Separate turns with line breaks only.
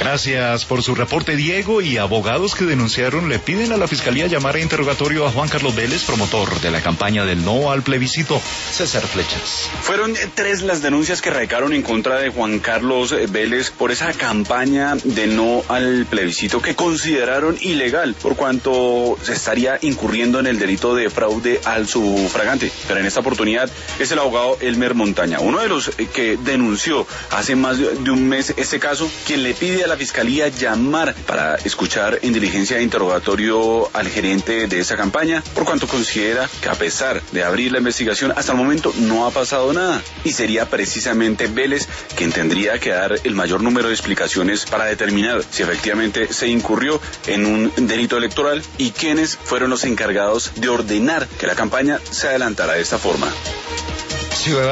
Gracias por su reporte, Diego. Y abogados que denunciaron le piden a la Fiscalía llamar a interrogatorio a Juan Carlos Vélez, promotor de la campaña del no al plebiscito. César Flechas.
Fueron 3 las denuncias que radicaron en contra de Juan Carlos Vélez por esa campaña de no al plebiscito que consideraron ilegal, por cuanto se estaría incurriendo en el delito de fraude al sufragante. Pero en esta oportunidad es el abogado Elmer Montaña, uno de los que denunció hace más de un mes este caso, quien le pide a la Fiscalía llamar para escuchar en diligencia de interrogatorio al gerente de esa campaña, por cuanto considera que a pesar de abrir la investigación, hasta el momento no ha pasado nada, y sería precisamente Vélez quien tendría que dar el mayor número de explicaciones para determinar si efectivamente se incurrió en un delito electoral y quiénes fueron los encargados de ordenar que la campaña se adelantara de esta forma.